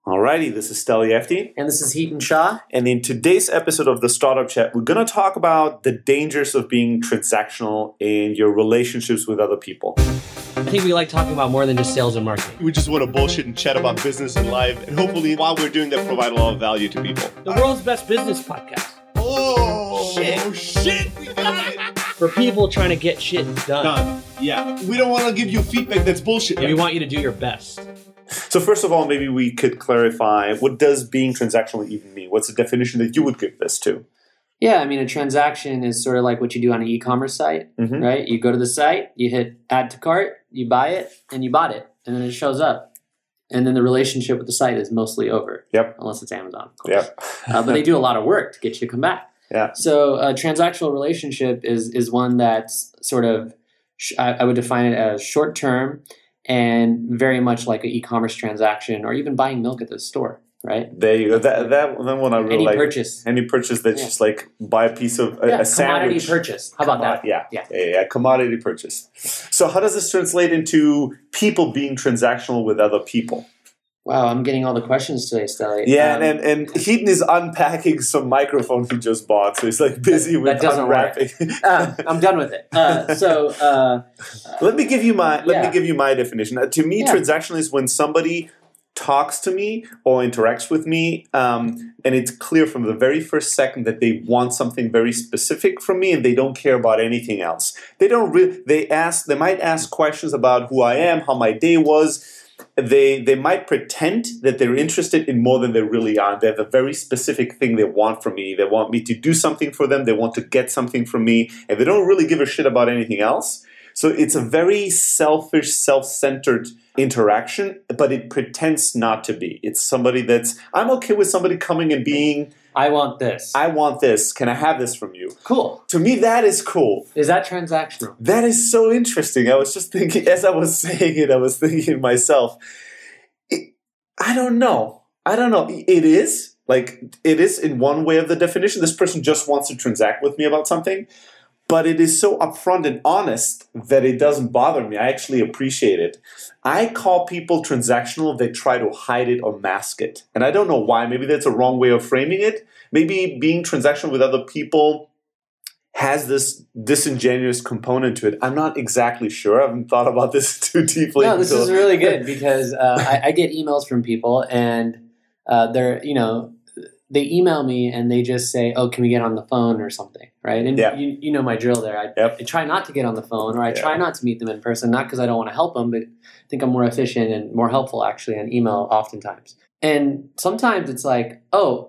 Alrighty, this is Steli Efti. And this is Heaton Shah. And in today's episode of the Startup Chat, we're going to talk about the dangers of being transactional in your relationships with other people. I think we like talking about more than just sales and marketing. We just want to bullshit and chat about business and life. And hopefully, while we're doing that, provide a lot of value to people. The world's best business podcast. Oh, shit. We got it. For people trying to get shit done. Yeah. We don't want to give you feedback that's bullshit. And we want you to do your best. So first of all, maybe we could clarify, what does being transactional even mean? What's the definition that you would give this to? Yeah, I mean, a transaction is sort of like what you do on an e-commerce site, right? You go to the site, you hit add to cart, you buy it, and you bought it, and then it shows up. And then the relationship with the site is mostly over. Yep. Unless it's Amazon, of course. Yep. But they do a lot of work to get you to come back. Yeah. So a transactional relationship is one that's sort of, I would define it as short-term and very much like an e-commerce transaction or even buying milk at the store, right? There you go. That one I really Any like. purchase. Any purchase that's just like buy a piece of a sandwich. Commodity purchase. How about that? Yeah. Commodity purchase. So how does this translate into people being transactional with other people? Wow, I'm getting all the questions today, Steli. Yeah, and Heaton is unpacking some microphone he just bought, so he's like busy with unwrapping. I'm done with it. Let me give you my definition. To me, transactional is when somebody talks to me or interacts with me, and it's clear from the very first second that they want something very specific from me, and they don't care about anything else. They don't. They might ask questions about who I am, how my day was. They might pretend that they're interested in more than they really are. They have a very specific thing they want from me. They want me to do something for them. They want to get something from me. And they don't really give a shit about anything else. So it's a very selfish, self-centered interaction, but it pretends not to be. It's somebody I'm okay with somebody coming and being, I want this. I want this. Can I have this from you? Cool. To me, that is cool. Is that transactional? That is so interesting. I was just thinking, as I was saying it, I was thinking to myself, I don't know. It is. It is in one way of the definition. This person just wants to transact with me about something. But it is so upfront and honest that it doesn't bother me. I actually appreciate it. I call people transactional if they try to hide it or mask it. And I don't know why. Maybe that's a wrong way of framing it. Maybe being transactional with other people has this disingenuous component to it. I'm not exactly sure. I haven't thought about this too deeply. No, this is really good because I get emails from people and they email me and they just say, "Oh, can we get on the phone or something?" Right? And you know my drill there. I try not to get on the phone, or I try not to meet them in person, not because I don't want to help them, but I think I'm more efficient and more helpful actually on email oftentimes. And sometimes it's like,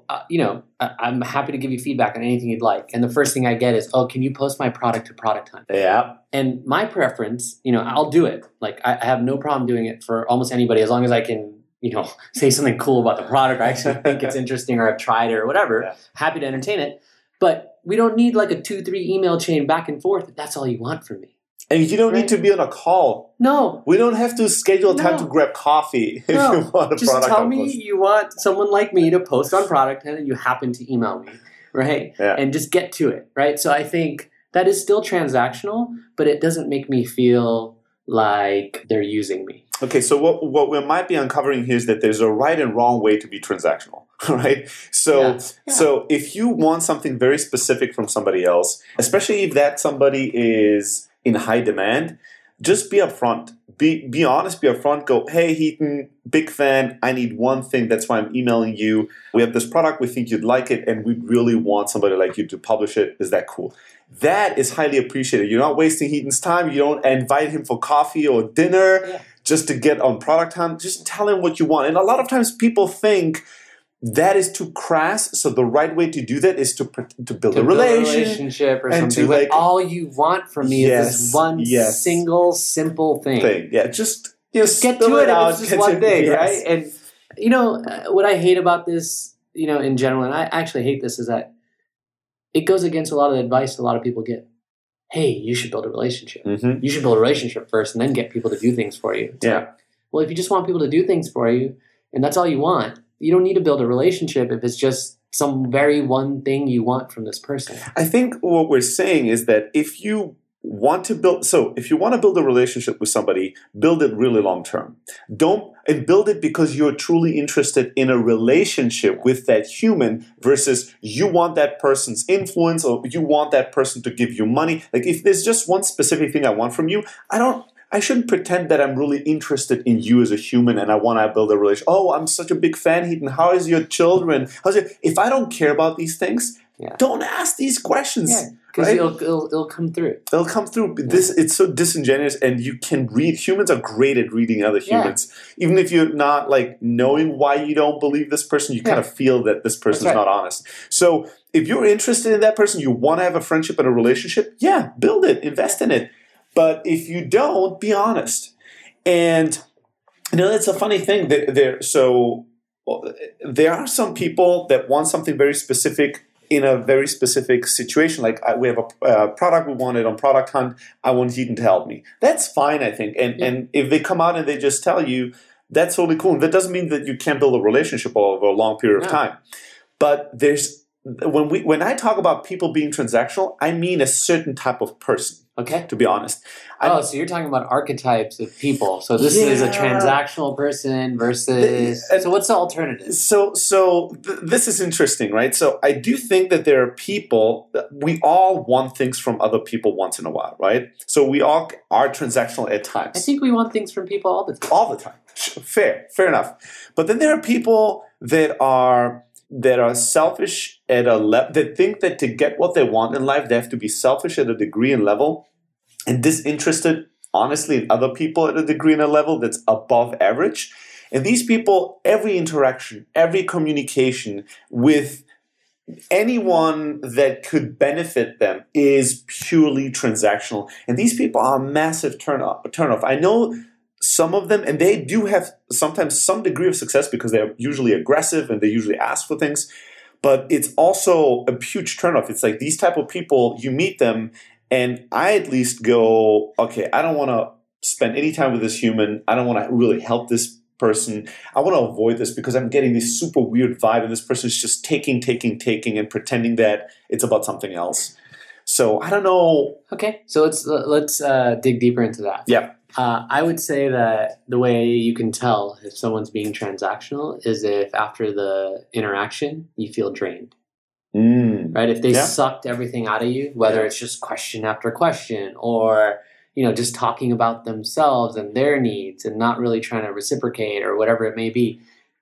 I'm happy to give you feedback on anything you'd like. And the first thing I get is, "Oh, can you post my product to Product Hunt?" Yeah. And my preference, I'll do it. Like I have no problem doing it for almost anybody as long as I can say something cool about the product. I actually think it's interesting or I've tried it or whatever. Yeah. Happy to entertain it. But we don't need like a 2-3 email chain back and forth if that's all you want from me. And you don't need to be on a call. No. We don't have to schedule time to grab coffee if you want a product. Just tell me you want someone like me to post on Product Hunt and you happen to email me, right? Yeah. And just get to it, right? So I think that is still transactional, but it doesn't make me feel like they're using me. Okay, so what we might be uncovering here is that there's a right and wrong way to be transactional, right? So if you want something very specific from somebody else, especially if that somebody is in high demand, just be upfront. Be honest, be upfront. Go, "Hey, Heaton, big fan. I need one thing. That's why I'm emailing you. We have this product. We think you'd like it, and we really want somebody like you to publish it. Is that cool?" That is highly appreciated. You're not wasting Heaton's time. You don't invite him for coffee or dinner just to get on Product Hunt. Just tell him what you want. And a lot of times people think that is too crass. So the right way to do that is to build a relationship or something. But all you want from me is this one single, simple thing. Yeah, just get to it out. It's just one thing, right? And what I hate about this, in general, and I actually hate this, is that it goes against a lot of the advice a lot of people get. Hey, you should build a relationship. Mm-hmm. You should build a relationship first and then get people to do things for you. It's like, well, if you just want people to do things for you and that's all you want, you don't need to build a relationship if it's just some very one thing you want from this person. I think what we're saying is that if you want to build, so if you want to build a relationship with somebody, build it really long term. And build it because you're truly interested in a relationship with that human versus you want that person's influence or you want that person to give you money. Like if there's just one specific thing I want from you, I shouldn't pretend that I'm really interested in you as a human and I want to build a relationship. Oh, I'm such a big fan, Heaton. How is your children? If I don't care about these things, don't ask these questions. Yeah, because it'll come through. It'll come through. It's so disingenuous, and you can read. Humans are great at reading other humans. Even if you're not like knowing why you don't believe this person, you kind of feel that this person is not honest. So if you're interested in that person, you want to have a friendship and a relationship, build it, invest in it. But if you don't, be honest. And it's a funny thing that there are some people that want something very specific in a very specific situation. Like we have a product we wanted on Product Hunt. I want Heaton to help me. That's fine, I think. And if they come out and they just tell you, that's totally cool. And that doesn't mean that you can't build a relationship over a long period of time. But when I talk about people being transactional, I mean a certain type of person. Okay. To be honest. So you're talking about archetypes of people. So this is a transactional person versus... So what's the alternative? This is interesting, right? So I do think that there are people... We all want things from other people once in a while, right? So we all are transactional at times. I think we want things from people all the time. All the time. Fair enough. But then there are people that are selfish at a level, that think that to get what they want in life, they have to be selfish at a degree and level and disinterested, honestly, in other people at a degree and a level that's above average. And these people, every interaction, every communication with anyone that could benefit them is purely transactional. And these people are a massive turnoff. I know some of them, and they do have sometimes some degree of success because they're usually aggressive and they usually ask for things, but it's also a huge turnoff. It's like these type of people, you meet them, and I at least go, okay, I don't want to spend any time with this human. I don't want to really help this person. I want to avoid this because I'm getting this super weird vibe, and this person is just taking, and pretending that it's about something else. So I don't know. Okay, so let's dig deeper into that. Yeah. I would say that the way you can tell if someone's being transactional is if after the interaction you feel drained. Right? If they sucked everything out of you, whether it's just question after question or just talking about themselves and their needs and not really trying to reciprocate or whatever it may be,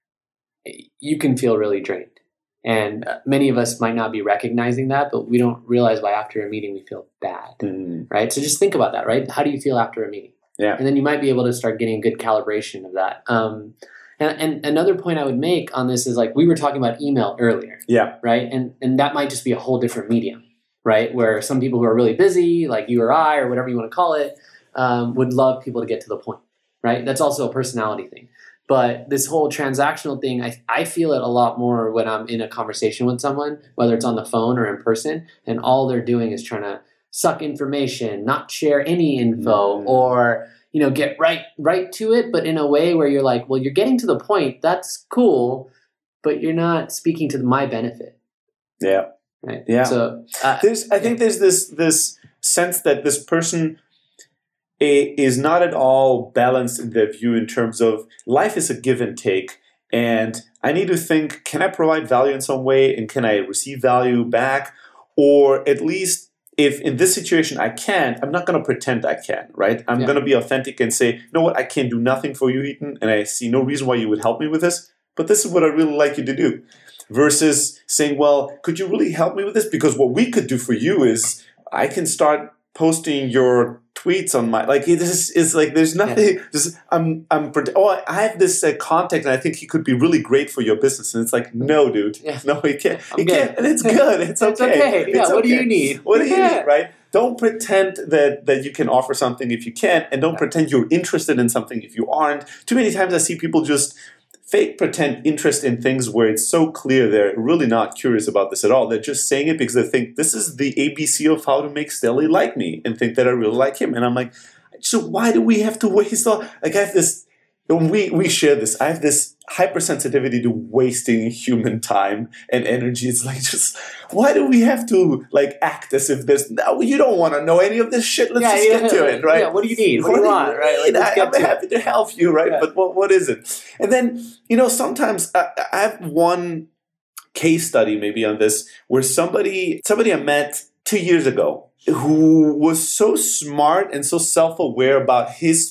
you can feel really drained. And many of us might not be recognizing that, but we don't realize why after a meeting we feel bad. Right? So just think about that, right? How do you feel after a meeting? Yeah. And then you might be able to start getting a good calibration of that. And another point I would make on this is like we were talking about email earlier. Yeah. Right. And that might just be a whole different medium, right? Where some people who are really busy, like you or I, or whatever you want to call it, would love people to get to the point, right? That's also a personality thing. But this whole transactional thing, I feel it a lot more when I'm in a conversation with someone, whether it's on the phone or in person, and all they're doing is trying to suck information, not share any info, or get right to it, but in a way where you're like, well, you're getting to the point. That's cool, but you're not speaking to my benefit. Yeah. Right. Yeah. So I think there's this sense that this person is not at all balanced in their view in terms of life is a give and take. And I need to think, can I provide value in some way? And can I receive value back? Or at least if in this situation I can't, I'm not going to pretend I can, right? I'm going to be authentic and say, you know what, I can't do nothing for you, Heaton, and I see no reason why you would help me with this, but this is what I really like you to do. Versus saying, well, could you really help me with this? Because what we could do for you is I can start posting your tweets on my, like, this is like, there's nothing, just, I have this contact and I think he could be really great for your business. And it's like, no, dude, no, he can't. He can't. And it's good. It's okay. Yeah, what do you need? What do you need, right? Don't pretend that you can offer something if you can't, and don't pretend you're interested in something if you aren't. Too many times I see people just fake pretend interest in things where it's so clear they're really not curious about this at all. They're just saying it because they think this is the ABC of how to make Stelly like me and think that I really like him. And I'm like, so why do we have to waste all... Like I have this... When we share this, I have this hypersensitivity to wasting human time and energy. It's like, just why do we have to like act as if there's no, you don't want to know any of this shit. Let's just get to it, right? Yeah, what do you need? What do you want? Right? Like, I'm happy to help you, right? Yeah. But what is it? And then, sometimes I have one case study maybe on this where somebody I met 2 years ago who was so smart and so self-aware about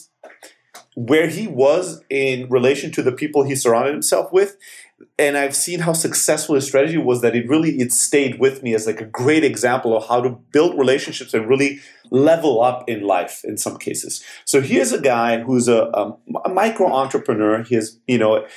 where he was in relation to the people he surrounded himself with. And I've seen how successful his strategy was, that it stayed with me as like a great example of how to build relationships and really level up in life in some cases. So here's a guy who's a micro entrepreneur. He has,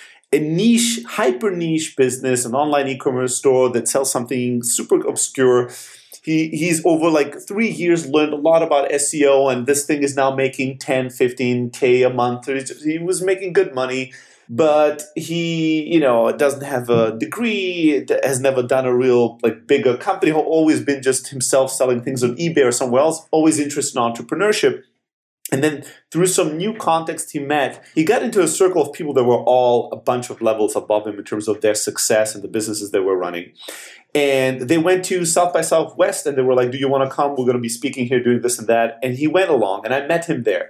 a niche, hyper niche business, an online e-commerce store that sells something super obscure. He's over like 3 years learned a lot about SEO, and this thing is now making 10, 15K a month. He was making good money, but he, doesn't have a degree, has never done a real like bigger company, always been just himself selling things on eBay or somewhere else, always interested in entrepreneurship. And then through some new context he got into a circle of people that were all a bunch of levels above him in terms of their success and the businesses they were running. And they went to South by Southwest and they were like, do you want to come? We're going to be speaking here, doing this and that. And he went along and I met him there.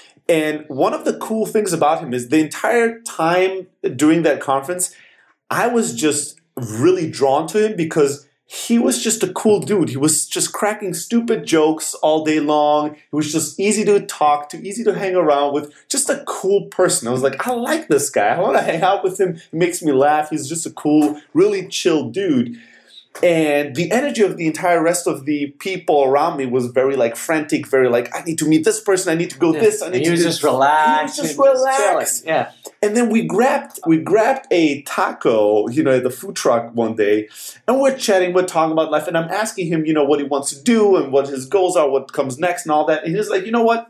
And one of the cool things about him is the entire time during that conference, I was just really drawn to him because he was just a cool dude. He was just cracking stupid jokes all day long. He was just easy to talk to, easy to hang around with, just a cool person. I was like, I like this guy. I want to hang out with him. He makes me laugh. He's just a cool, really chill dude. And the energy of the entire rest of the people around me was very like frantic, very like, I need to meet this person, I need to go this, I need to do this. Just relaxed. He was just relaxed. Yeah. And then we grabbed a taco, at the food truck one day, and we're chatting, we're talking about life, and I'm asking him, what he wants to do and what his goals are, what comes next and all that. And he's like, you know what?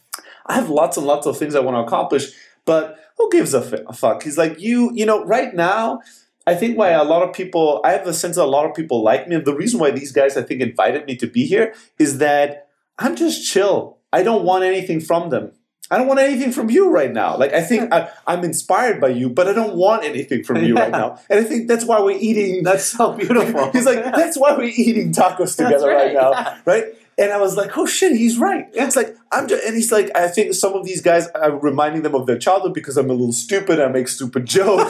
I have lots and lots of things I want to accomplish, but who gives a fuck? He's like, right now, I think I have a sense that a lot of people like me. And the reason why these guys, I think, invited me to be here is that I'm just chill. I don't want anything from them. I don't want anything from you right now. Like, I think I'm inspired by you, but I don't want anything from you right now. And I think that's why we're eating. That's so beautiful. He's like, that's why we're eating tacos together right now. Right? And I was like, oh shit, he's right. Yeah. It's like, and he's like, I think some of these guys, I'm reminding them of their childhood because I'm a little stupid. I make stupid jokes.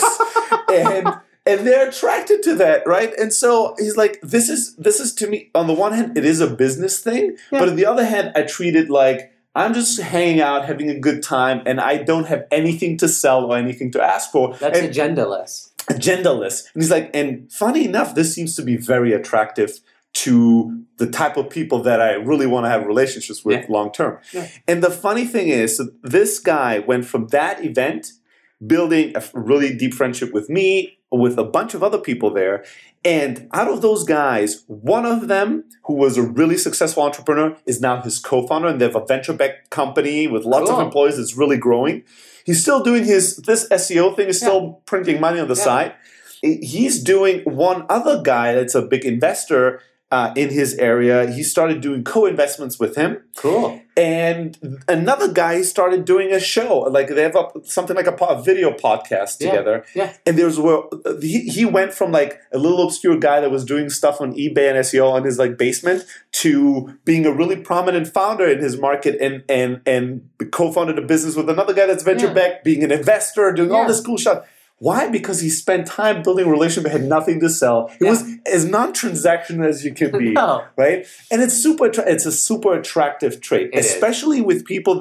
And they're attracted to that, right? And so he's like, this is to me, on the one hand, it is a business thing. Yeah. But on the other hand, I treat it like I'm just hanging out, having a good time, and I don't have anything to sell or anything to ask for. That's agendaless. Agendaless. And he's like, and funny enough, this seems to be very attractive to the type of people that I really want to have relationships with long term. Yeah. And the funny thing is, so this guy went from that event building a really deep friendship with me, with a bunch of other people there. And out of those guys, one of them, who was a really successful entrepreneur, is now his co-founder, and they have a venture-backed company with lots of employees that's really growing. He's still doing this SEO thing, is still printing money on the side. He's doing one other guy that's a big investor in his area. He started doing co-investments with him. Cool. And another guy started doing a show. Like they have something like a video podcast together. Yeah. And there's where he went from like a little obscure guy that was doing stuff on eBay and SEO in his like basement to being a really prominent founder in his market and co-founded a business with another guy that's venture backed, being an investor, doing all this cool stuff. Why? Because he spent time building a relationship, had nothing to sell. It was as non-transactional as you can be, right? And it's a super attractive trait, especially with people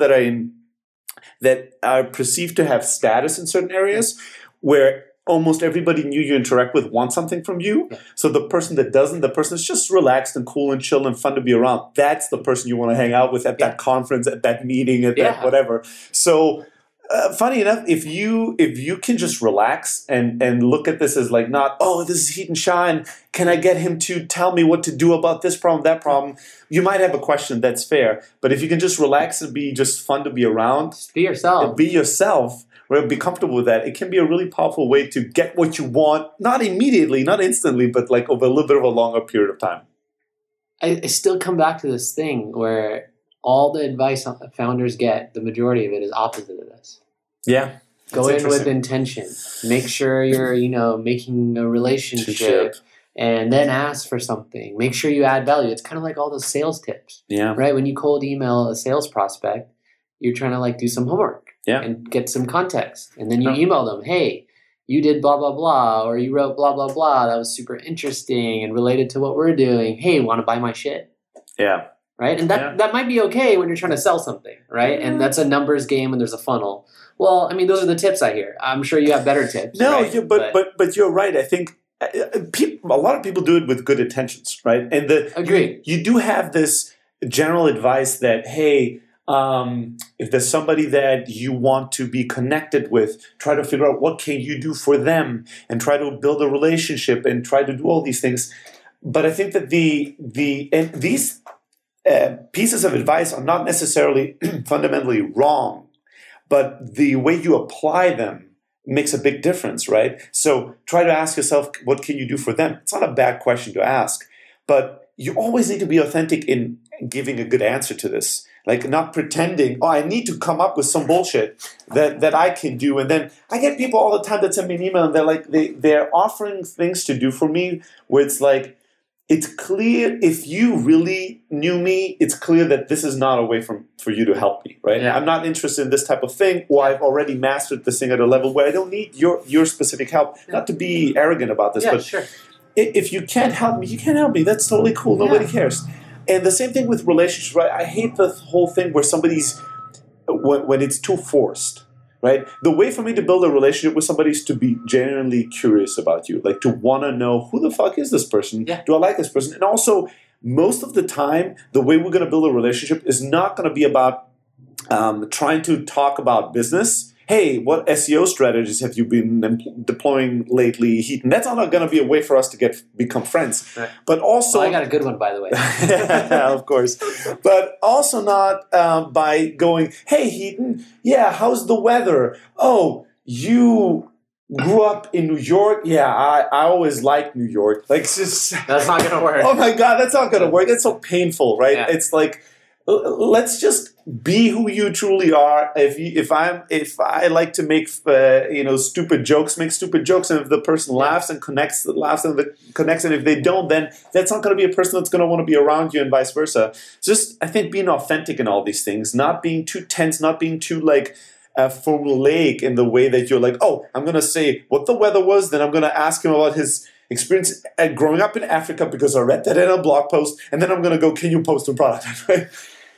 that are perceived to have status in certain areas, where almost everybody you interact with wants something from you. Yeah. So the person that doesn't, the person that's just relaxed and cool and chill and fun to be around, that's the person you want to hang out with at that conference, at that meeting, at that whatever. So. Funny enough, if you can just relax and look at this as like not, this is heat and shine, can I get him to tell me what to do about this problem, that problem? You might have a question, that's fair. But if you can just relax and be just fun to be around. Just be yourself. Be yourself. Right? Be comfortable with that. It can be a really powerful way to get what you want, not immediately, not instantly, but like over a little bit of a longer period of time. I still come back to this thing where all the advice founders get, the majority of it is opposite of this. Yeah. Go in with intention. Make sure you're, making a relationship. And then ask for something. Make sure you add value. It's kind of like all those sales tips. Yeah. Right? When you cold email a sales prospect, you're trying to do some homework. Yeah. And get some context. And then you email them, hey, you did blah, blah, blah, or you wrote blah, blah, blah. That was super interesting and related to what we're doing. Hey, want to buy my shit? Yeah. Right? And that might be okay when you're trying to sell something, right? And that's a numbers game and there's a funnel. Well, I mean, those are the tips I hear. I'm sure you have better tips. No, right? but you're right. I think a lot of people do it with good intentions, right? And Agreed. You do have this general advice that, hey, if there's somebody that you want to be connected with, try to figure out what can you do for them and try to build a relationship and try to do all these things. But I think that these pieces of advice are not necessarily fundamentally wrong, but the way you apply them makes a big difference, right? So try to ask yourself, what can you do for them? It's not a bad question to ask, but you always need to be authentic in giving a good answer to this. Like not pretending, I need to come up with some bullshit that I can do. And then I get people all the time that send me an email and they're like, they're offering things to do for me where it's like, it's clear if you really knew me, it's clear that this is not a way for you to help me, right? Yeah. I'm not interested in this type of thing, or I've already mastered this thing at a level where I don't need your specific help. Yeah. Not to be arrogant about this, but sure. If you can't help me, you can't help me. That's totally cool. Nobody cares. And the same thing with relationships, right? I hate the whole thing where somebody's, when it's too forced. Right? The way for me to build a relationship with somebody is to be genuinely curious about you, like to want to know who the fuck is this person? Yeah. Do I like this person? And also, most of the time, the way we're going to build a relationship is not going to be about trying to talk about business. Hey, what SEO strategies have you been deploying lately, Heaton? That's not going to be a way for us to become friends. Right. But also, I got a good one, by the way. Of course. But also not by going, hey, Heaton, how's the weather? Oh, you grew up in New York? Yeah, I always liked New York. Like, it's just, that's not going to work. Oh my God, that's not going to work. It's so painful, right? Yeah. It's like, let's just be who you truly are. If I like to make stupid jokes, make stupid jokes, and if the person laughs and connects, and if they don't, then that's not going to be a person that's going to want to be around you, and vice versa. Just I think being authentic in all these things, not being too tense, not being too formulaic in the way that you're like, oh, I'm going to say what the weather was, then I'm going to ask him about his experience at growing up in Africa because I read that in a blog post, and then I'm going to go, can you post a product, right?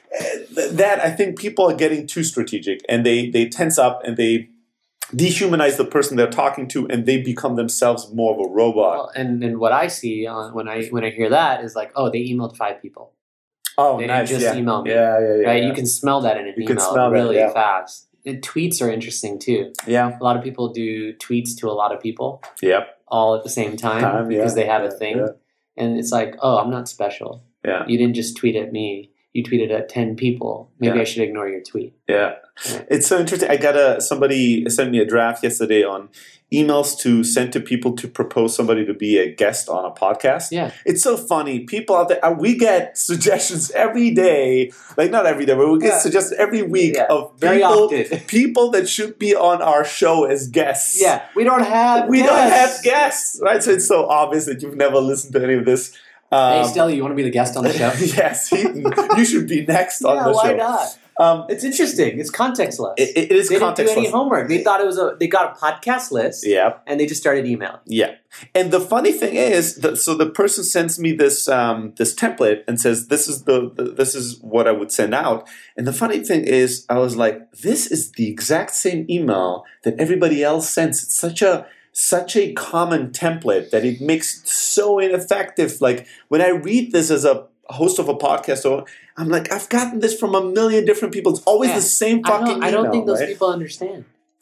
That I think people are getting too strategic and they tense up and they dehumanize the person they're talking to and they become themselves more of a robot. Well, and what I see when I hear that is like, oh, they emailed 5 people. Oh, they nice. didn't just email me. Right? You can smell that in an email really fast. And tweets are interesting too. Yeah. A lot of people do tweets to a lot of people. Yep. All at the same time because they have a thing. Yeah. And it's like, oh, I'm not special. Yeah. You didn't just tweet at me. You tweeted at 10 people. Maybe I should ignore your tweet. Yeah. It's so interesting. I got somebody sent me a draft yesterday on emails to send to people to propose somebody to be a guest on a podcast. Yeah. It's so funny. People out there, we get suggestions every day. Like not every day, but we get suggestions every week of people that should be on our show as guests. Yeah. We don't have guests. Right? So it's so obvious that you've never listened to any of this. Hey, Stella, you want to be the guest on the show? Yes, you should be next on the show. Why not? It's interesting. It's contextless. It is contextless. They didn't do any homework. They thought they got a podcast list. Yeah, and they just started emailing. Yeah, and the funny thing is, so the person sends me this this template and says, "This is what I would send out." And the funny thing is, I was like, "This is the exact same email that everybody else sends." It's such a common template that it makes it so ineffective. Like when I read this as a host of a podcast, I'm like, I've gotten this from a million different people. It's always the same fucking email. I don't think those people understand.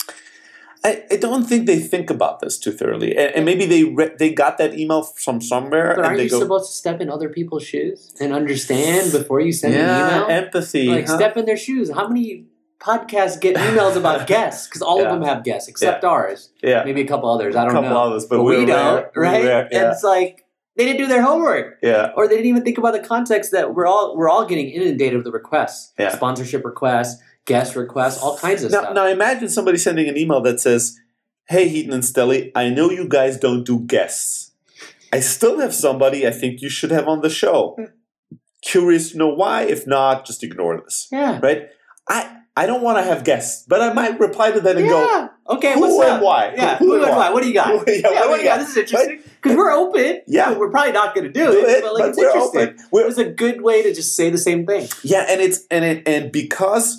I don't think they think about this too thoroughly. And maybe they got that email from somewhere. But aren't you supposed to step in other people's shoes and understand before you send an email? Empathy. Like step in their shoes. How many podcasts get emails about guests? Because all of them have guests except ours. Yeah. Maybe a couple others. I don't know. A couple others, but we don't, right? And it's like they didn't do their homework. Yeah. Or they didn't even think about the context that we're all getting inundated with the requests. Yeah. Sponsorship requests, guest requests, all kinds of stuff. Now imagine somebody sending an email that says, "Hey, Heaton and Stelly, I know you guys don't do guests. I still have somebody I think you should have on the show. Curious to know why. If not, just ignore this." Yeah. Right? I don't want to have guests, but I might reply to that and go, okay, who what's and up? why? Yeah, who and why? What do you got? What do you got? This is interesting. Because we're open. Yeah. We're probably not going to do it, but like, it's we're interesting. open. It was a good way to just say the same thing. Yeah, and because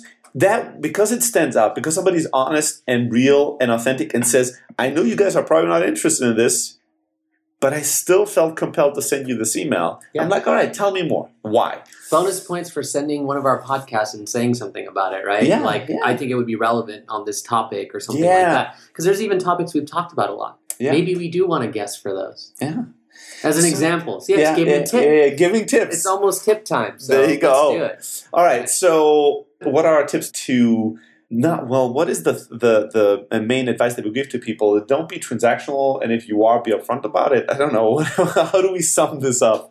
it stands out, because somebody's honest and real and authentic and says, "I know you guys are probably not interested in this, but I still felt compelled to send you this email." Yeah. I'm like, all right, tell me more. Why? Bonus points for sending one of our podcasts and saying something about it, right? Yeah, I think it would be relevant on this topic or something like that. Because there's even topics we've talked about a lot. Yeah. Maybe we do want to guess for those. Yeah. As an example. See, it's giving tips. Yeah, giving tips. It's almost tip time. So there you go. Let's do it. All right. So what are our tips to what is the main advice that we give to people? Don't be transactional, and if you are, be upfront about it. I don't know. How do we sum this up?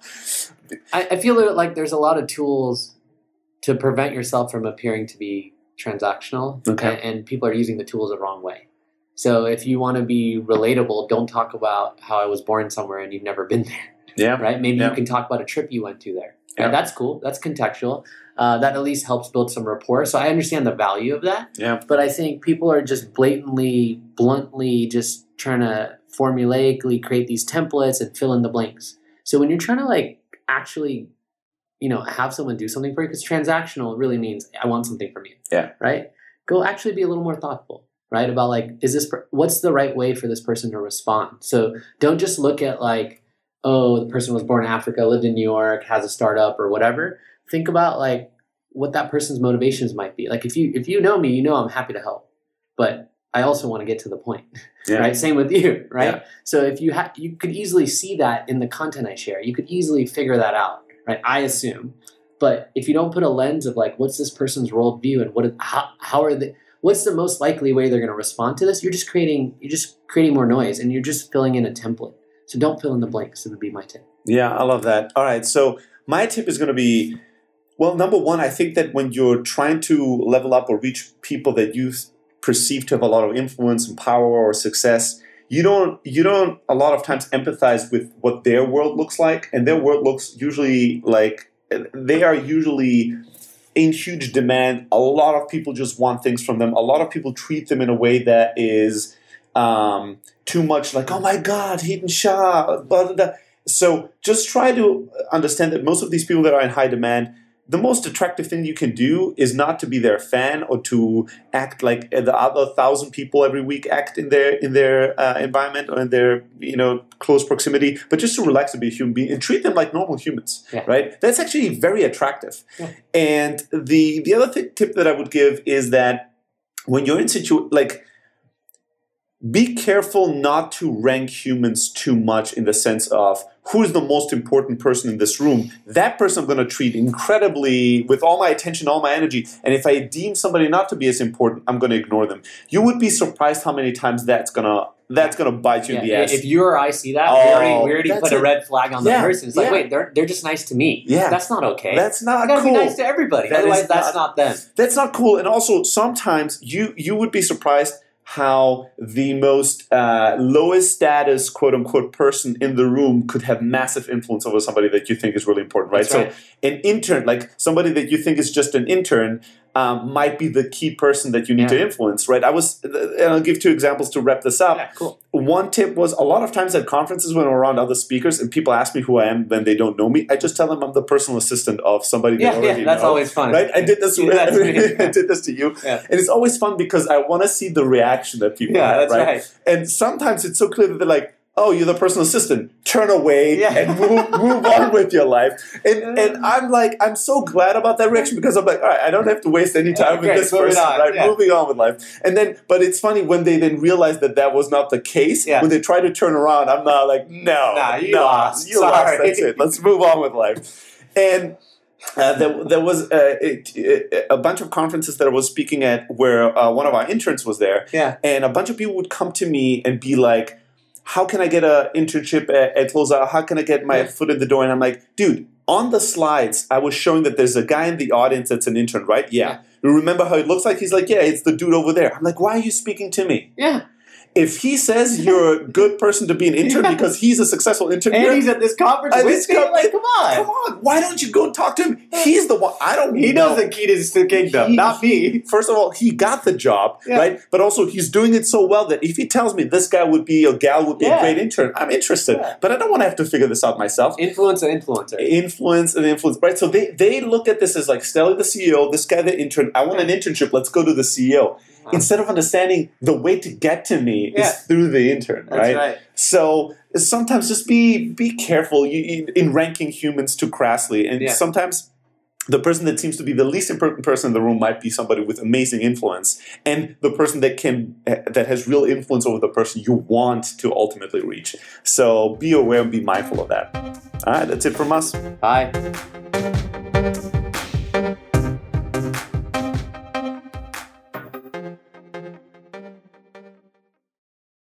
I feel like there's a lot of tools to prevent yourself from appearing to be transactional, and people are using the tools the wrong way. So if you want to be relatable, don't talk about how I was born somewhere and you've never been there. Yeah. Right? Maybe you can talk about a trip you went to there. Yeah. That's cool. That's contextual. That at least helps build some rapport. So I understand the value of that. Yeah. But I think people are just bluntly just trying to formulaically create these templates and fill in the blanks. So when you're trying to actually, have someone do something for you, because transactional really means I want something from you. Yeah. Right? Go actually be a little more thoughtful, right? About what's the right way for this person to respond? So don't just look at the person was born in Africa, lived in New York, has a startup or whatever. Think about what that person's motivations might be. If you know me, I'm happy to help, but I also want to get to the point, right? Same with you, right? Yeah. So if you could easily see that in the content I share. You could easily figure that out, right? I assume. But if you don't put a lens of what's this person's worldview and what's the most likely way they're going to respond to this, you're just creating more noise and you're just filling in a template. So don't fill in the blanks. It would be my tip. Yeah, I love that. All right. So my tip is going to be, number one, I think that when you're trying to level up or reach people that you perceive to have a lot of influence and power or success, you don't a lot of times empathize with what their world looks like. And their world looks usually they are usually in huge demand. A lot of people just want things from them. A lot of people treat them in a way that is too much oh my God, Heaton Shah, blah, blah, blah. So just try to understand that most of these people that are in high demand, the most attractive thing you can do is not to be their fan or to act like the other 1,000 people every week act in their environment or in their close proximity, but just to relax and be a human being and treat them like normal humans, right? That's actually very attractive. Yeah. And the other tip that I would give is that when you're in be careful not to rank humans too much in the sense of who is the most important person in this room. That person I'm going to treat incredibly with all my attention, all my energy. And if I deem somebody not to be as important, I'm going to ignore them. You would be surprised how many times that's gonna bite you in the ass. If you or I see that, we already put a red flag on the person. It's wait, they're just nice to me. Yeah. That's not okay. That's not cool. You gotta be nice to everybody. Otherwise, that's not them. That's not cool. And also, sometimes you would be surprised how the most lowest status, quote unquote, person in the room could have massive influence over somebody that you think is really important, right? So an intern, somebody that you think is just an intern, might be the key person that you need to influence, right? And I'll give 2 examples to wrap this up. Yeah, cool. One tip was a lot of times at conferences when I'm around other speakers and people ask me who I am when they don't know me, I just tell them I'm the personal assistant of somebody they already know. That's always fun. Right? I did this I did this to you. Yeah. And it's always fun because I want to see the reaction that people have, right? And sometimes it's so clear that they're like, oh, you're the personal assistant. Turn away and move on with your life. And I'm so glad about that reaction because I'm like, all right, I don't have to waste any time with this person, right? Yeah. Moving on with life. And then, but it's funny when they then realize that was not the case. Yeah. When they try to turn around, I'm not like, you lost. You lost. That's it. Let's move on with life. And there was a bunch of conferences that I was speaking at where one of our interns was there. Yeah. And a bunch of people would come to me and be like, how can I get an internship at Closeout? How can I get my foot in the door? And I'm like, dude, on the slides, I was showing that there's a guy in the audience that's an intern, right? Yeah. remember how it looks like? He's like, yeah, it's the dude over there. I'm like, why are you speaking to me? Yeah. If he says you're a good person to be an intern because he's a successful intern, and he's at this conference with me, like, come on, why don't you go talk to him? He's the one. He knows the key to the kingdom, not me. First of all, he got the job, right? But also, he's doing it so well that if he tells me this guy would be, or gal would be a great intern, I'm interested. Yeah. But I don't want to have to figure this out myself. Influence and influencer. Influence and influence, right? So they look at this as like, Stelly the CEO, this guy the intern. I want an internship. Let's go to the CEO. Instead of understanding the way to get to me is through the intern, right? That's right. So sometimes just be careful in ranking humans too crassly. And sometimes the person that seems to be the least important person in the room might be somebody with amazing influence. And the person that has real influence over the person you want to ultimately reach. So be aware and be mindful of that. All right, that's it from us. Bye.